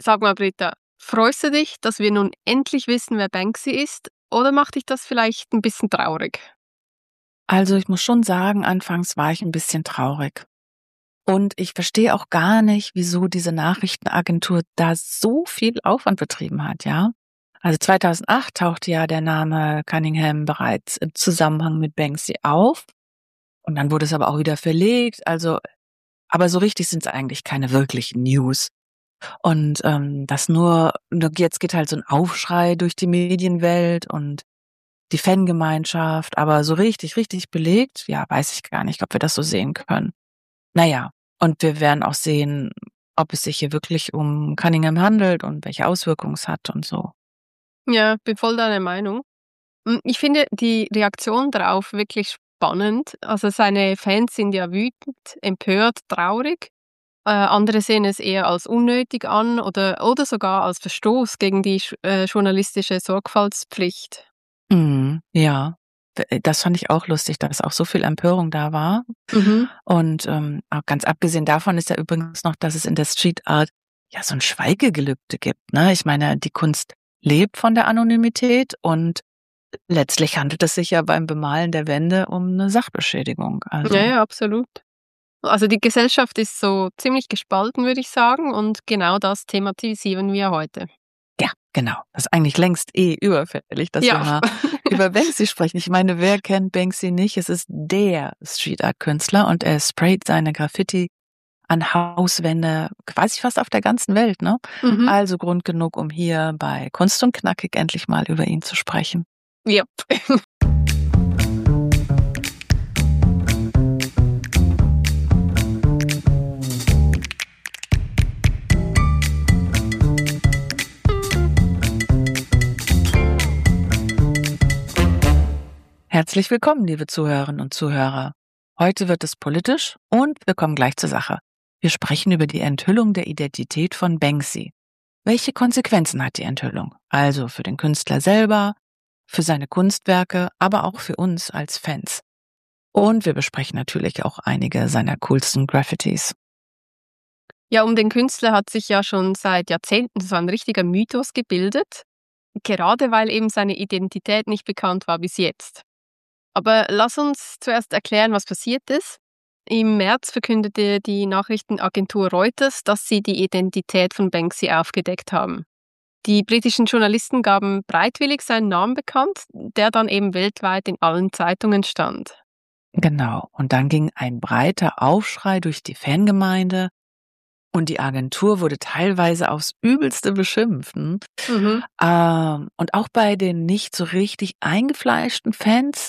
Sag mal, Britta, freust du dich, dass wir nun endlich wissen, wer Banksy ist? Oder macht dich das vielleicht ein bisschen traurig? Also, ich muss schon sagen, anfangs war ich ein bisschen traurig. Und ich verstehe auch gar nicht, wieso diese Nachrichtenagentur da so viel Aufwand betrieben hat, ja? Also, 2008 tauchte ja der Name Cunningham bereits im Zusammenhang mit Banksy auf und dann wurde es aber auch wieder verlegt. Also aber so richtig sind es eigentlich keine wirklichen News. Und, das nur jetzt geht halt so ein Aufschrei durch die Medienwelt und die Fangemeinschaft, aber so richtig, richtig belegt, ja, weiß ich gar nicht, ob wir das so sehen können. Na ja, und wir werden auch sehen, ob es sich hier wirklich um Cunningham handelt und welche Auswirkungen es hat und so. Ja, bin voll deiner Meinung. Ich finde die Reaktion darauf wirklich spannend. Also seine Fans sind ja wütend, empört, traurig. Andere sehen es eher als unnötig an oder sogar als Verstoß gegen die journalistische Sorgfaltspflicht. Ja. Das fand ich auch lustig, dass auch so viel Empörung da war. Mhm. Und, auch ganz abgesehen davon ist ja übrigens noch, dass es in der Street Art ja so 'n Schweigegelübde gibt, ne? Ich meine, die Kunst lebt von der Anonymität und letztlich handelt es sich ja beim Bemalen der Wände um 'ne Sachbeschädigung, Ja, also ja, absolut. Also die Gesellschaft ist so ziemlich gespalten, würde ich sagen, und genau das thematisieren wir heute. ja, genau. Das ist eigentlich längst überfällig, dass wir Ja. mal über Banksy sprechen. Ich meine, wer kennt Banksy nicht? Es ist der Street Art Künstler und er sprayt seine Graffiti an Hauswände quasi fast auf der ganzen Welt, ne? Mhm. Also Grund genug, um hier bei Kunst und Knackig endlich mal über ihn zu sprechen. Ja. Herzlich willkommen, liebe Zuhörerinnen und Zuhörer. Heute wird es politisch und wir kommen gleich zur Sache. Wir sprechen über die Enthüllung der Identität von Banksy. Welche Konsequenzen hat die Enthüllung? Also für den Künstler selber, für seine Kunstwerke, aber auch für uns als Fans. Und wir besprechen natürlich auch einige seiner coolsten Graffitis. Ja, um den Künstler hat sich ja schon seit Jahrzehnten so ein richtiger Mythos gebildet, gerade weil eben seine Identität nicht bekannt war bis jetzt. Aber lass uns zuerst erklären, was passiert ist. Im März verkündete die Nachrichtenagentur Reuters, dass sie die Identität von Banksy aufgedeckt haben. Die britischen Journalisten gaben bereitwillig seinen Namen bekannt, der dann eben weltweit in allen Zeitungen stand. Genau. Und dann ging ein breiter Aufschrei durch die Fangemeinde und die Agentur wurde teilweise aufs Übelste beschimpft. Mhm. Und auch bei den nicht so richtig eingefleischten Fans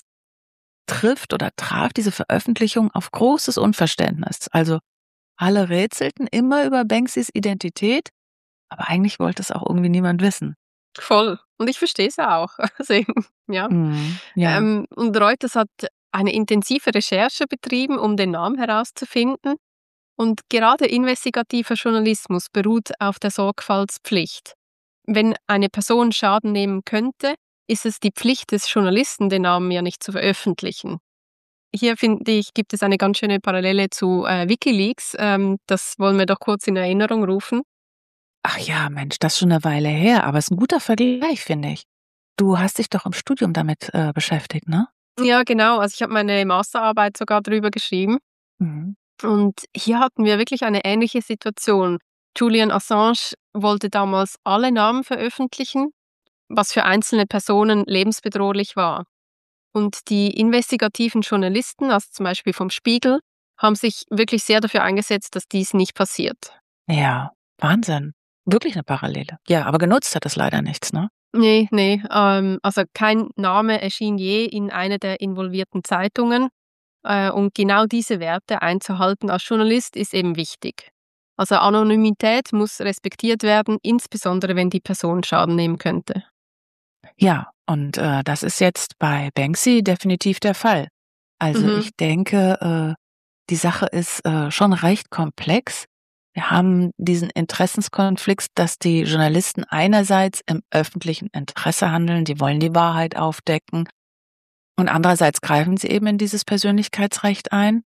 traf diese Veröffentlichung auf großes Unverständnis. Also alle rätselten immer über Banksys Identität, aber eigentlich wollte es auch irgendwie niemand wissen. Voll. Und ich verstehe es auch. Also, ja. Ja. Und Reuters hat eine intensive Recherche betrieben, um den Namen herauszufinden. Und gerade investigativer Journalismus beruht auf der Sorgfaltspflicht. Wenn eine Person Schaden nehmen könnte, ist es die Pflicht des Journalisten, den Namen ja nicht zu veröffentlichen. Hier finde ich, gibt es eine ganz schöne Parallele zu WikiLeaks. Das wollen wir doch kurz in Erinnerung rufen. Ach ja, Mensch, das ist schon eine Weile her, aber es ist ein guter Vergleich, finde ich. Du hast dich doch im Studium damit, beschäftigt, ne? Ja, genau. Also ich habe meine Masterarbeit sogar darüber geschrieben. Mhm. Und hier hatten wir wirklich eine ähnliche Situation. Julian Assange wollte damals alle Namen veröffentlichen, was für einzelne Personen lebensbedrohlich war. Und die investigativen Journalisten, also zum Beispiel vom Spiegel, haben sich wirklich sehr dafür eingesetzt, dass dies nicht passiert. Ja, Wahnsinn. Wirklich eine Parallele. Ja, aber genutzt hat es leider nichts, ne? Nee, nee, also kein Name erschien je in einer der involvierten Zeitungen. Und genau diese Werte einzuhalten als Journalist ist eben wichtig. Also Anonymität muss respektiert werden, insbesondere wenn die Person Schaden nehmen könnte. Ja, und, das ist jetzt bei Banksy definitiv der Fall. Also, Mhm. ich denke, die Sache ist, schon recht komplex. Wir haben diesen Interessenskonflikt, dass die Journalisten einerseits im öffentlichen Interesse handeln, die wollen die Wahrheit aufdecken und andererseits greifen sie eben in dieses Persönlichkeitsrecht ein.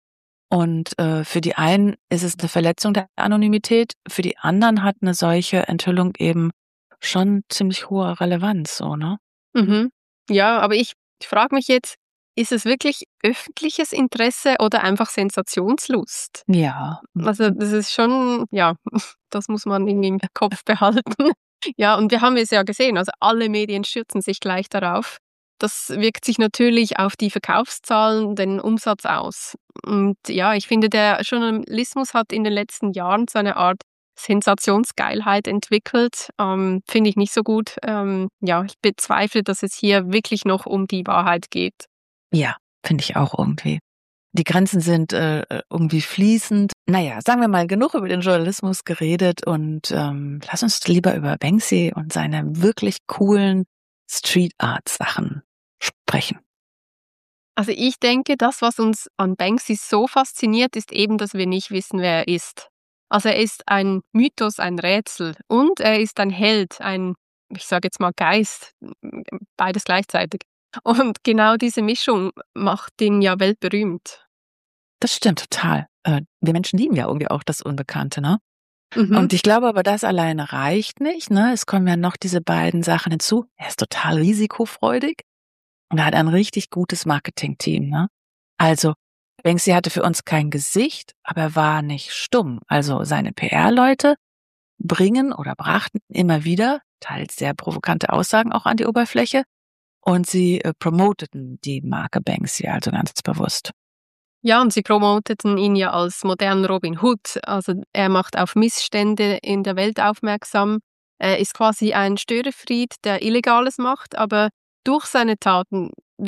Und für die einen ist es eine Verletzung der Anonymität, für die anderen hat eine solche Enthüllung eben schon ziemlich hohe Relevanz, so, ne? Mhm. Ja, aber ich frage mich jetzt, ist es wirklich öffentliches Interesse oder einfach Sensationslust? Ja. Also, das ist schon ja, das muss man irgendwie im Kopf behalten. Ja, und wir haben es ja gesehen, also alle Medien stürzen sich gleich darauf. Das wirkt sich natürlich auf die Verkaufszahlen, den Umsatz aus. Und ja, ich finde, der Journalismus hat in den letzten Jahren so eine Art Sensationsgeilheit entwickelt. Finde ich nicht so gut. Ja, ich bezweifle, dass es hier wirklich noch um die Wahrheit geht. Ja, finde ich auch irgendwie. Die Grenzen sind irgendwie fließend. Naja, sagen wir mal, genug über den Journalismus geredet und lass uns lieber über Banksy und seine wirklich coolen Street Art Sachen sprechen. Also ich denke, das, was uns an Banksy so fasziniert, ist eben, dass wir nicht wissen, wer er ist. Also er ist ein Mythos, ein Rätsel und er ist ein Held, ein, ich sage jetzt mal Geist, beides gleichzeitig. Und genau diese Mischung macht ihn ja weltberühmt. Das stimmt total. Wir Menschen lieben ja irgendwie auch das Unbekannte, ne? Mhm. Und ich glaube aber, das alleine reicht nicht, ne? Es kommen ja noch diese beiden Sachen hinzu. Er ist total risikofreudig und er hat ein richtig gutes Marketingteam, ne? Also, Banksy hatte für uns kein Gesicht, aber er war nicht stumm. Also seine PR-Leute bringen oder brachten immer wieder teils sehr provokante Aussagen auch an die Oberfläche und sie promoteten die Marke Banksy also ganz bewusst. Ja, und sie promoteten ihn ja als modernen Robin Hood. Also er macht auf Missstände in der Welt aufmerksam. Er ist quasi ein Störenfried, der Illegales macht, aber durch seine Taten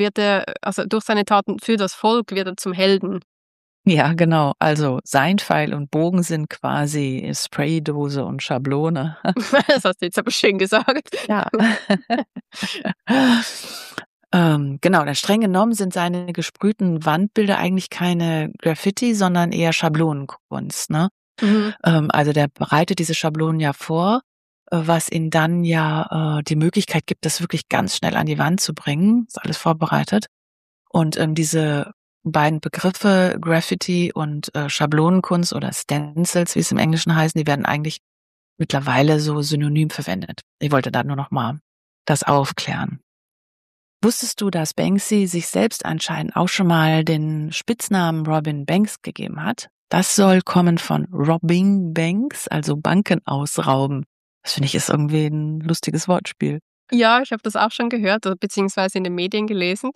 durch seine Taten für das Volk wird er zum Helden. Ja, genau. Also sein Pfeil und Bogen sind quasi Spraydose und Schablone. Das hast du jetzt aber schön gesagt. Ja. Genau, denn streng genommen sind seine gesprühten Wandbilder eigentlich keine Graffiti, sondern eher Schablonenkunst, ne? Mhm. Also der bereitet diese Schablonen ja vor, was ihm dann ja die Möglichkeit gibt, das wirklich ganz schnell an die Wand zu bringen. Ist alles vorbereitet. Und diese beiden Begriffe Graffiti und Schablonenkunst oder Stencils, wie es im Englischen heißen, die werden eigentlich mittlerweile so synonym verwendet. Ich wollte da nur noch mal das aufklären. Wusstest du, dass Banksy sich selbst anscheinend auch schon mal den Spitznamen Robin Banks gegeben hat? Das soll kommen von Robbing Banks, also Banken ausrauben. Das finde ich ist irgendwie ein lustiges Wortspiel. Ja, ich habe das auch schon gehört oder beziehungsweise in den Medien gelesen.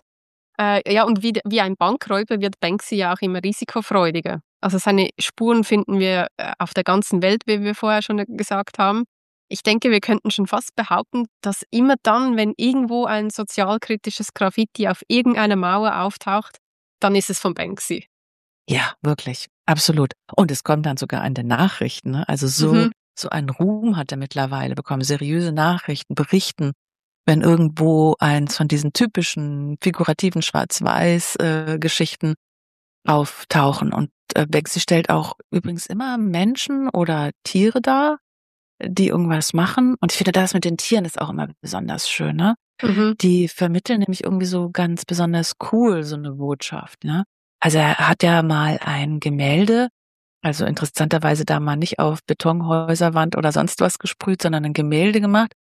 Ja, und wie ein Bankräuber wird Banksy ja auch immer risikofreudiger. Also seine Spuren finden wir auf der ganzen Welt, wie wir vorher schon gesagt haben. Ich denke, wir könnten schon fast behaupten, dass immer dann, wenn irgendwo ein sozialkritisches Graffiti auf irgendeiner Mauer auftaucht, dann ist es von Banksy. Ja, wirklich, absolut. Und es kommt dann sogar an den Nachrichten, ne? Also Mhm. so einen Ruhm hat er mittlerweile bekommen. Seriöse Nachrichten berichten, wenn irgendwo eins von diesen typischen figurativen Schwarz-Weiß Geschichten auftauchen. Und Banksy stellt auch übrigens immer Menschen oder Tiere dar, die irgendwas machen. Und ich finde, das mit den Tieren ist auch immer besonders schön, ne? Mhm. Die vermitteln nämlich irgendwie so ganz besonders cool so eine Botschaft, ne? Also er hat ja mal ein Gemälde, also interessanterweise da mal nicht auf Betonhäuserwand oder sonst was gesprüht, sondern ein Gemälde gemacht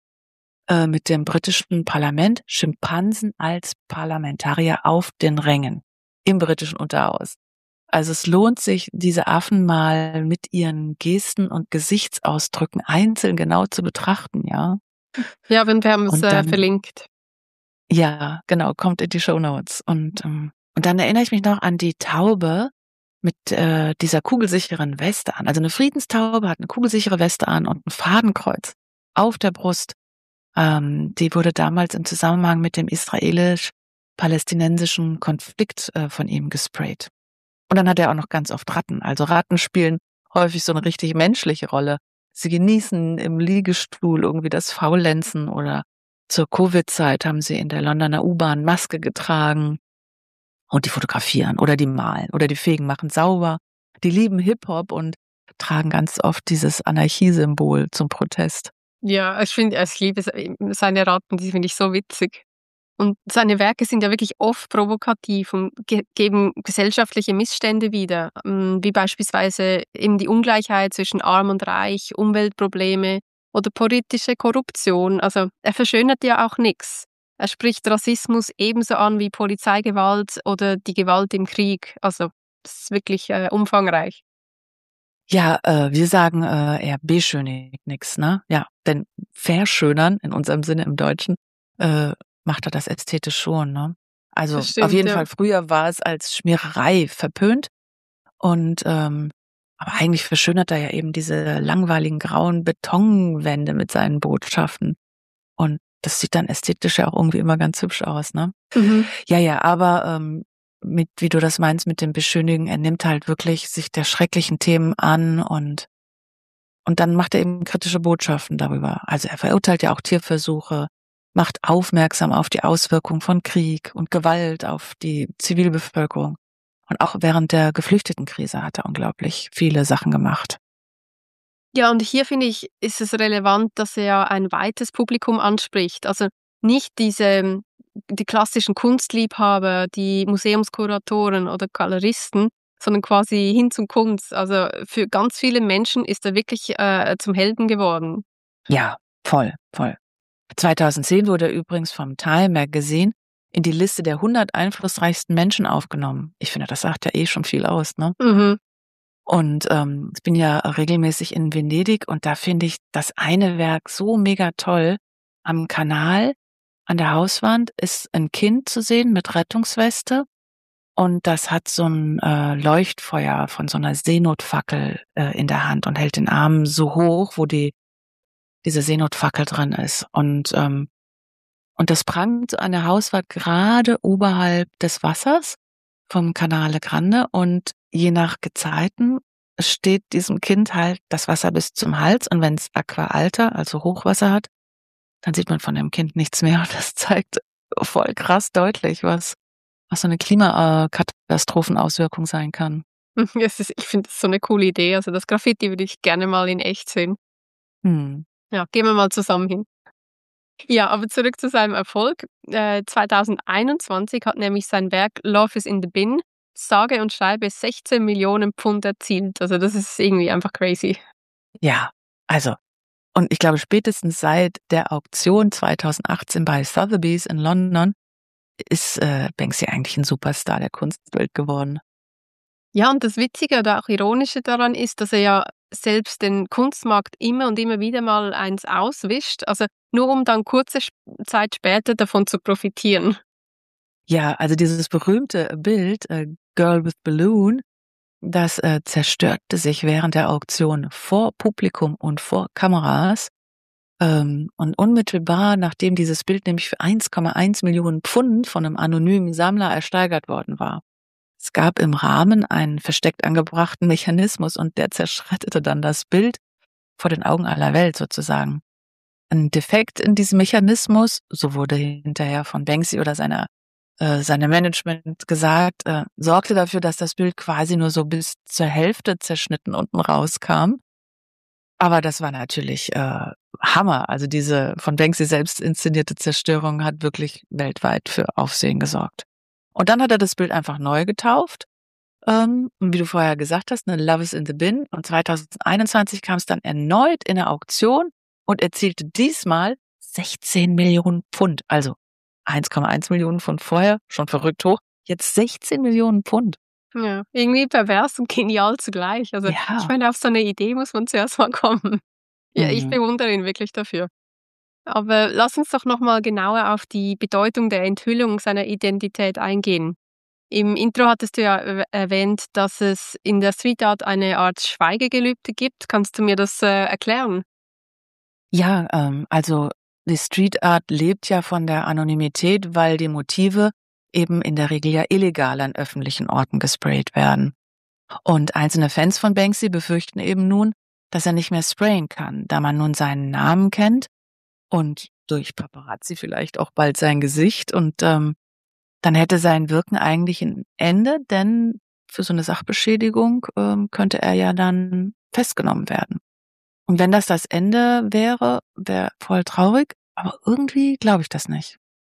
mit dem britischen Parlament, Schimpansen als Parlamentarier auf den Rängen im britischen Unterhaus. Also es lohnt sich, diese Affen mal mit ihren Gesten und Gesichtsausdrücken einzeln genau zu betrachten, ja. Ja, wir haben es Und dann, verlinkt. ja, genau, kommt in die Shownotes. Und dann erinnere ich mich noch an die Taube mit dieser kugelsicheren Weste an. Also eine Friedenstaube hat eine kugelsichere Weste an und ein Fadenkreuz auf der Brust. Die wurde damals im Zusammenhang mit dem israelisch-palästinensischen Konflikt von ihm gesprayt. Und dann hat er auch noch ganz oft Ratten. Also Ratten spielen häufig so eine richtig menschliche Rolle. Sie genießen im Liegestuhl irgendwie das Faulenzen oder zur Covid-Zeit haben sie in der Londoner U-Bahn Maske getragen und die fotografieren oder die malen oder die Fegen machen sauber. Die lieben Hip-Hop und tragen ganz oft dieses Anarchiesymbol zum Protest. Ja, ich liebe seine Ratten, die finde ich so witzig. Und seine Werke sind ja wirklich oft provokativ und geben gesellschaftliche Missstände wieder, wie beispielsweise eben die Ungleichheit zwischen Arm und Reich, Umweltprobleme oder politische Korruption. Also er verschönert ja auch nichts. Er spricht Rassismus ebenso an wie Polizeigewalt oder die Gewalt im Krieg. Also das ist wirklich umfangreich. Ja, wir sagen eher beschönigt nix, ne? Ja, denn verschönern, in unserem Sinne im Deutschen, macht er das ästhetisch schon, ne? Also, Das auf stimmt, jeden ja. Fall früher war es als Schmiererei verpönt und, aber eigentlich verschönert er ja eben diese langweiligen grauen Betonwände mit seinen Botschaften. Und das sieht dann ästhetisch ja auch irgendwie immer ganz hübsch aus, ne? Mhm. Ja, ja, aber, mit wie du das meinst mit dem Beschönigen, er nimmt halt wirklich sich der schrecklichen Themen an und dann macht er eben kritische Botschaften darüber. Also, er verurteilt ja auch Tierversuche, macht aufmerksam auf die Auswirkungen von Krieg und Gewalt auf die Zivilbevölkerung. Und auch während der Geflüchtetenkrise hat er unglaublich viele Sachen gemacht. Ja, und hier finde ich, ist es relevant, dass er ein weites Publikum anspricht. Also nicht die klassischen Kunstliebhaber, die Museumskuratoren oder Galeristen, sondern quasi hin zum Kunst. Also für ganz viele Menschen ist er wirklich zum Helden geworden. Ja, voll, voll. 2010 wurde er übrigens vom Time Magazine in die Liste der 100 einflussreichsten Menschen aufgenommen. Ich finde, das sagt ja eh schon viel aus, ne? Mhm. Und, ich bin ja regelmäßig in Venedig und da finde ich das eine Werk so mega toll. Am Kanal, an der Hauswand ist ein Kind zu sehen mit Rettungsweste und das hat so ein Leuchtfeuer von so einer Seenotfackel, in der Hand und hält den Arm so hoch, wo diese Seenotfackel drin ist. Und das prangt an der Hauswand gerade oberhalb des Wassers vom Canale Grande und je nach Gezeiten steht diesem Kind halt das Wasser bis zum Hals und wenn's Aqua Alta, also Hochwasser hat, dann sieht man von dem Kind nichts mehr und das zeigt voll krass deutlich, was so 'ne Klimakatastrophenauswirkung sein kann. Ich finde das so eine coole Idee. Also das Graffiti würde ich gerne mal in echt sehen. Mhm. Ja, gehen wir mal zusammen hin. Ja, aber zurück zu seinem Erfolg. 2021 hat nämlich sein Werk „Love is in the Bin“ sage und schreibe 16 Millionen Pfund erzielt. Also, das ist irgendwie einfach crazy. Ja, also und ich glaube, spätestens seit der Auktion 2018 bei Sotheby's in London ist, Banksy eigentlich 'n Superstar der Kunstwelt geworden. Ja, und das Witzige oder auch Ironische daran ist, dass er ja selbst den Kunstmarkt immer und immer wieder mal eins auswischt, also nur um dann kurze Zeit später davon zu profitieren. Ja, also dieses berühmte Bild, „Girl with Balloon“, das, zerstörte sich während der Auktion vor Publikum und vor Kameras. Und unmittelbar, nachdem dieses Bild nämlich für 1,1 Millionen Pfund von einem anonymen Sammler ersteigert worden war. Es gab im Rahmen einen versteckt angebrachten Mechanismus und der zerschreddete dann das Bild vor den Augen aller Welt sozusagen. Ein Defekt in diesem Mechanismus, so wurde hinterher von Banksy oder seinem Management gesagt, sorgte dafür, dass das Bild quasi nur so bis zur Hälfte zerschnitten unten rauskam. Aber das war natürlich, Hammer. Also diese von Banksy selbst inszenierte Zerstörung hat wirklich weltweit für Aufsehen gesorgt. Und dann hat er das Bild einfach neu getauft, und wie du vorher gesagt hast, ne, „Love is in the Bin“, und 2021 kam es dann erneut in 'ne Auktion und erzielte diesmal 16 Millionen Pfund. Also 1,1 Millionen Pfund vorher, schon verrückt hoch, jetzt 16 Millionen Pfund. Ja, irgendwie pervers und genial zugleich. Also, ich Ja. meine, auf so eine Idee muss man zuerst mal kommen. Ja, ich Mhm. bewundere ihn wirklich dafür. Aber lass uns doch noch mal genauer auf die Bedeutung der Enthüllung seiner Identität eingehen. Im Intro hattest du ja erwähnt, dass es in der Street Art eine Art Schweigegelübde gibt. Kannst du mir das erklären? Ja, also die Street Art lebt ja von der Anonymität, weil die Motive eben in der Regel ja illegal an öffentlichen Orten gesprayt werden. Und einzelne Fans von Banksy befürchten eben nun, dass er nicht mehr sprayen kann, da man nun seinen Namen kennt und durch Paparazzi vielleicht auch bald sein Gesicht. Und dann hätte sein Wirken eigentlich ein Ende, denn für so eine Sachbeschädigung könnte er ja dann festgenommen werden. Und wenn das Ende wäre, wäre voll traurig, aber irgendwie glaube ich das nicht.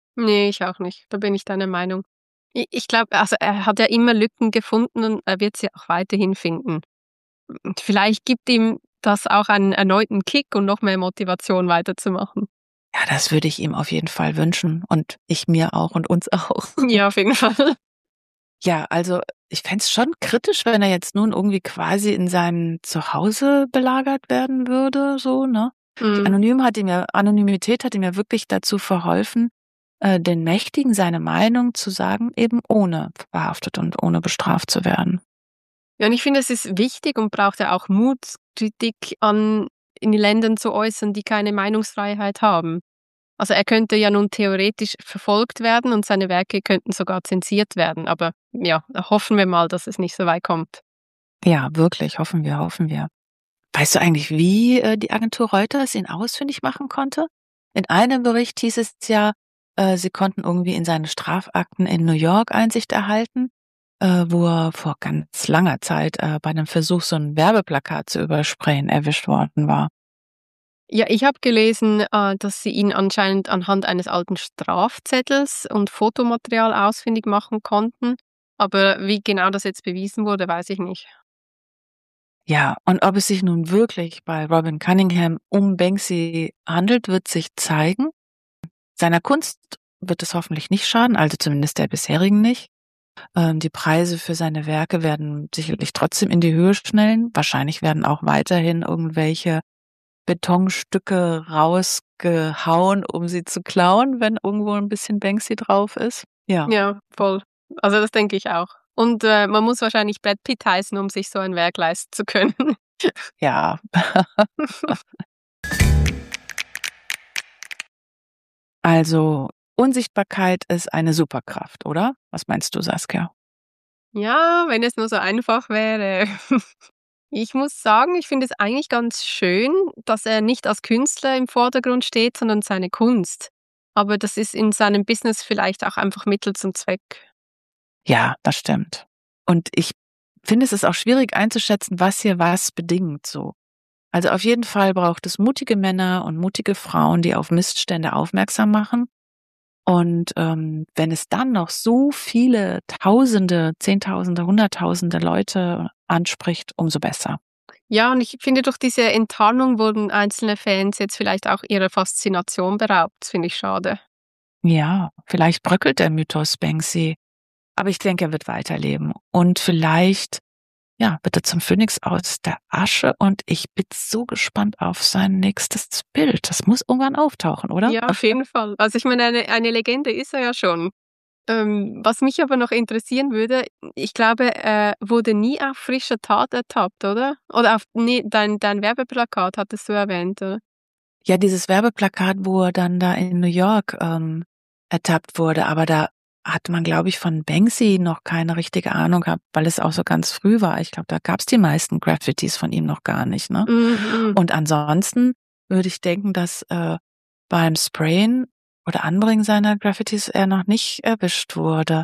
Ne, ich auch nicht. Da bin ich deiner Meinung. Ich glaube, also, er hat ja immer Lücken gefunden und er wird sie auch weiterhin finden. Und vielleicht gibt ihm das auch einen erneuten Kick und noch mehr Motivation weiterzumachen. Ja, das würde ich ihm auf jeden Fall wünschen und ich mir auch und uns auch. Ja, auf jeden Fall. Ja, also ich fände es schon kritisch, wenn er jetzt nun irgendwie quasi in seinem Zuhause belagert werden würde, so, ne? Die Mhm. Anonymität hat ihm ja wirklich dazu verholfen, den Mächtigen seine Meinung zu sagen, eben ohne verhaftet und ohne bestraft zu werden. Ja, und ich finde, es ist wichtig und braucht ja auch Mut, Kritik an in den Ländern zu äußern, die keine Meinungsfreiheit haben. Also, er könnte ja nun theoretisch verfolgt werden und seine Werke könnten sogar zensiert werden, aber ja, hoffen wir mal, dass es nicht so weit kommt. Ja, wirklich, hoffen wir, hoffen wir. Weißt du eigentlich, wie, die Agentur Reuters ihn ausfindig machen konnte? In einem Bericht hieß es ja, sie konnten irgendwie in seine Strafakten in New York Einsicht erhalten, wo er vor ganz langer Zeit, bei einem Versuch, so ein Werbeplakat zu übersprayen, erwischt worden war. Ja, ich habe gelesen, dass sie ihn anscheinend anhand eines alten Strafzettels und Fotomaterial ausfindig machen konnten, aber wie genau das jetzt bewiesen wurde, weiß ich nicht. Ja, und ob es sich nun wirklich bei Robin Cunningham um Banksy handelt, wird sich zeigen. Seiner Kunst wird es hoffentlich nicht schaden, also zumindest der bisherigen nicht. Die Preise für seine Werke werden sicherlich trotzdem in die Höhe schnellen. Wahrscheinlich werden auch weiterhin irgendwelche Betonstücke rausgehauen, um sie zu klauen, wenn irgendwo ein bisschen Banksy drauf ist. Ja. Ja, voll. Also, das denke ich auch. Und, man muss wahrscheinlich Brad Pitt heißen, um sich so ein Werk leisten zu können. Ja. Also, Unsichtbarkeit ist eine Superkraft, oder? Was meinst du, Saskia? Ja, wenn es nur so einfach wäre. Ich muss sagen, ich finde es eigentlich ganz schön, dass er nicht als Künstler im Vordergrund steht, sondern seine Kunst. Aber das ist in seinem Business vielleicht auch einfach Mittel zum Zweck. Ja, das stimmt. Und ich finde, es ist auch schwierig einzuschätzen, was hier was bedingt so. Also auf jeden Fall braucht es mutige Männer und mutige Frauen, die auf Missstände aufmerksam machen. Und wenn es dann noch so viele Tausende, Zehntausende, Hunderttausende Leute anspricht, umso besser. Ja, und ich finde, durch diese Enttarnung wurden einzelne Fans jetzt vielleicht auch ihrer Faszination beraubt. Das finde ich schade. Ja, vielleicht bröckelt der Mythos Banksy, aber ich denke, er wird weiterleben. Und vielleicht, ja, wird er zum Phönix aus der Asche und ich bin so gespannt auf sein nächstes Bild. Das muss irgendwann auftauchen, oder? Ja, auf jeden Fall. Also ich meine, eine Legende ist er ja schon. Was mich aber noch interessieren würde, ich glaube, er wurde nie auf frischer Tat ertappt, oder? Oder auf ne, dein Werbeplakat hattest du erwähnt, oder? Ja, dieses Werbeplakat, wo er dann da in New York, ertappt wurde, aber da hat man, glaube ich, von Banksy noch keine richtige Ahnung gehabt, weil es auch so ganz früh war. Ich glaube, da gab's die meisten Graffitis von ihm noch gar nicht, ne? Mhm. Und ansonsten würde ich denken, dass, beim Sprayen oder Anbringen seiner Graffitis er noch nicht erwischt wurde.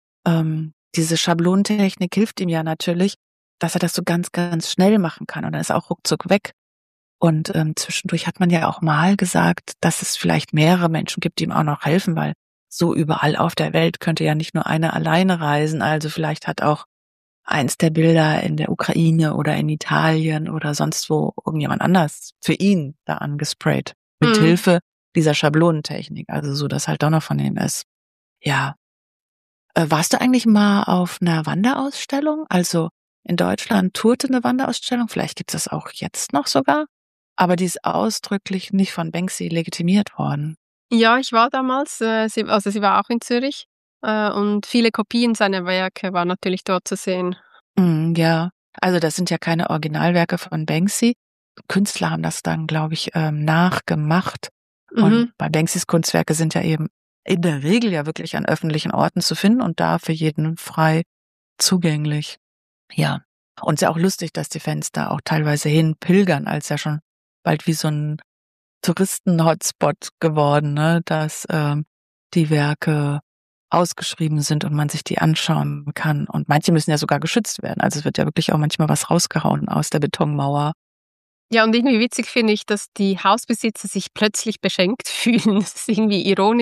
Diese Schablonentechnik hilft ihm ja natürlich, dass er das so ganz, ganz schnell machen kann und dann ist er auch ruckzuck weg. Und, zwischendurch hat man ja auch mal gesagt, dass es vielleicht mehrere Menschen gibt, die ihm auch noch helfen, weil so überall auf der Welt könnte ja nicht nur einer alleine reisen. Also vielleicht hat auch eins der Bilder in der Ukraine oder in Italien oder sonst wo irgendjemand anders für ihn da angesprayt. Mit Mhm. Hilfe dieser Schablonentechnik, also so, dass halt doch noch von ihm ist. Ja. Warst du eigentlich mal auf einer Wanderausstellung? Also, in Deutschland tourte eine Wanderausstellung, vielleicht gibt's das auch jetzt noch sogar, aber die ist ausdrücklich nicht von Banksy legitimiert worden. Ja, ich war damals, sie war auch in Zürich, und viele Kopien seiner Werke waren natürlich dort zu sehen. Ja. Also, das sind ja keine Originalwerke von Banksy. Künstler haben das dann, glaube ich, nachgemacht. Und Mhm. bei Banksys Kunstwerke sind ja eben in der Regel ja wirklich an öffentlichen Orten zu finden und da für jeden frei zugänglich. Ja. Und ist ja auch lustig, dass die Fans da auch teilweise hinpilgern, als ja schon bald wie so 'n Touristen-Hotspot geworden, ne, dass, die Werke ausgeschrieben sind und man sich die anschauen kann. Und manche müssen ja sogar geschützt werden. Also, es wird ja wirklich auch manchmal was rausgehauen aus der Betonmauer. Ja, und irgendwie witzig finde ich, dass die Hausbesitzer sich plötzlich beschenkt fühlen. Das ist irgendwie ironisch.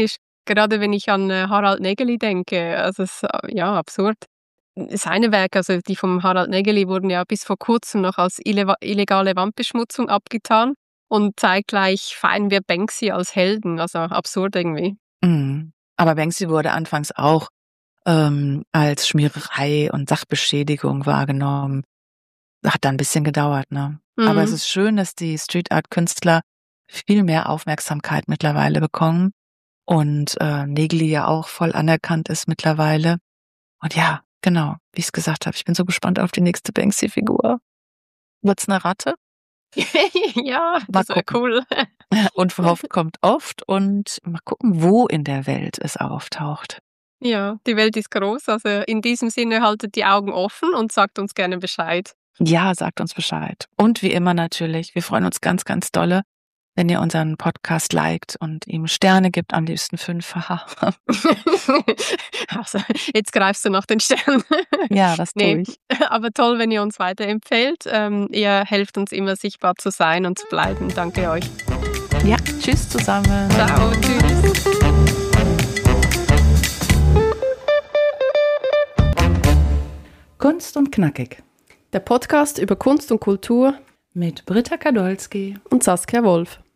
Gerade wenn ich an Harald Nägeli denke, also es ist ja absurd. Seine Werke, also die vom Harald Nägeli, wurden ja bis vor kurzem noch als illegale Wandbeschmutzung abgetan und zeitgleich feiern wir Banksy als Helden, also absurd irgendwie. Mhm. Aber Banksy wurde anfangs auch als Schmiererei und Sachbeschädigung wahrgenommen. Hat dann ein bisschen gedauert, ne? Aber es ist schön, dass die Street Art Künstler viel mehr Aufmerksamkeit mittlerweile bekommen und Nägeli ja auch voll anerkannt ist mittlerweile. Und ja, genau, wie ich es gesagt habe, ich bin so gespannt auf die nächste Banksy-Figur. Wird's eine Ratte? Ja, Mal das wäre gucken. cool. Unverhofft kommt oft und mal gucken, wo in der Welt es auftaucht. Ja, die Welt ist groß, also in diesem Sinne haltet die Augen offen und sagt uns gerne Bescheid. Ja, sagt uns Bescheid. Und wie immer natürlich, wir freuen uns ganz, ganz dolle, wenn ihr unseren Podcast liked und ihm Sterne gibt, am liebsten 5. Also, jetzt greifst du nach den Sternen. Ja, das tue ich. Aber toll, wenn ihr uns weiterempfehlt. Ihr helft uns immer sichtbar zu sein und zu bleiben. Danke euch. Ja, tschüss zusammen. Ciao, tschüss. Kunst und Knackig. Der Podcast über Kunst und Kultur Mit Britta Kadolski und Saskia Wolf.